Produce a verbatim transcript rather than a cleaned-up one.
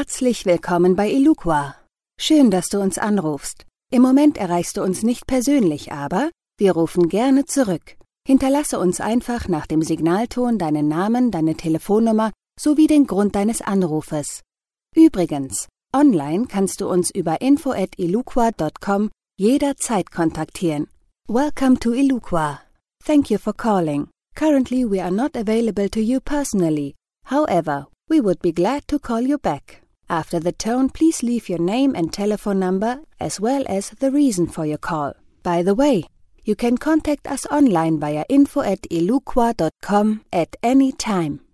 Herzlich willkommen bei Eluqua. Schön, dass du uns anrufst. Im Moment erreichst du uns nicht persönlich, aber wir rufen gerne zurück. Hinterlasse uns einfach nach dem Signalton deinen Namen, deine Telefonnummer sowie den Grund deines Anrufes. Übrigens, online kannst du uns über info at eluqua dot com jederzeit kontaktieren. Welcome to Eluqua. Thank you for calling. Currently we are not available to you personally. However, we would be glad to call you back. After the tone, please leave your name and telephone number as well as the reason for your call. By the way, you can contact us online via info at eluqua dot com at any time.